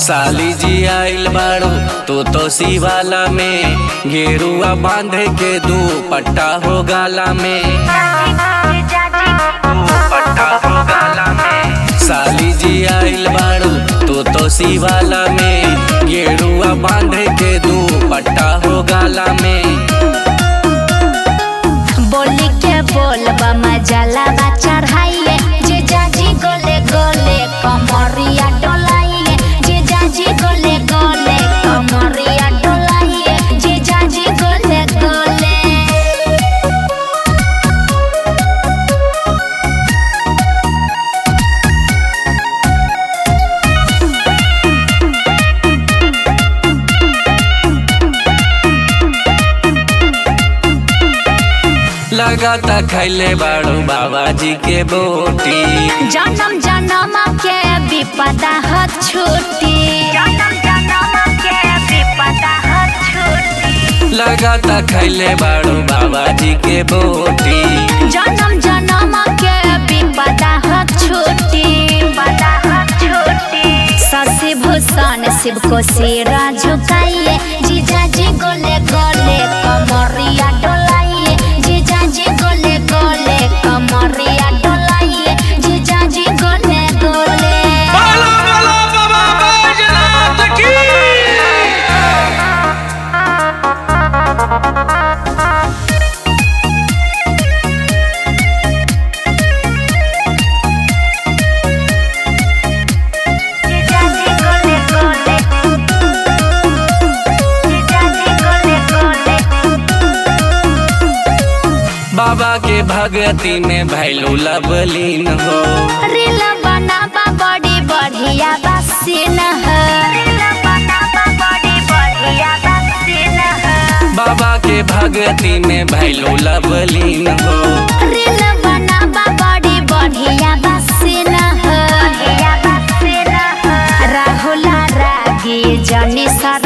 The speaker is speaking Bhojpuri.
साली जी आइल बाड़ू तो शिवाला में गेरुआ बांध के दुपट्टा हो गाला में, दुपट्टा हो गाला में। साली जी आइल बाड़ू तो शिवाला में गेरुआ बांध के दुपट्टा हो गाला में। बोली के बोलबा मजाला बा चढ़ाइए जे जाजी गोले गोले कमरिया डोलाइए, जे जाजी गोले गोले कमरिया डोलाइए, जे जाजी गोले गोले। लगाता खैले बाड़ू बाबा जी के बोटी, जन्म जन्म के विपदा ह छूटी, जन्म जन्म के विपदा ह छूटी। लगाता खैले बाड़ू बाबा जी के बोटी, जन्म जन्म के विपदा ह छूटी, विपदा ह छूटी। शशि भूषण शिव को सिरा झुकाइए, जीजा जी गोले गोले कमरिया डोलाइए, जीजा जी गोले गोले कमरिया डोलाइए, जीजा जी गोले गोले। बोलो बोलो बाबा बैजनाथ की। बाबा के भगती में भैलू लवलीन हो, रील बनाबा बड़ी बढ़िया बसीन है, रील बनाबा बड़ी बढ़िया बसीन है। बाबा के भगती में भैलू लवलीन हो, रील बनाबा बड़ी बढ़िया बसीन है, बढ़िया बसीन है। राहुल रागी जनी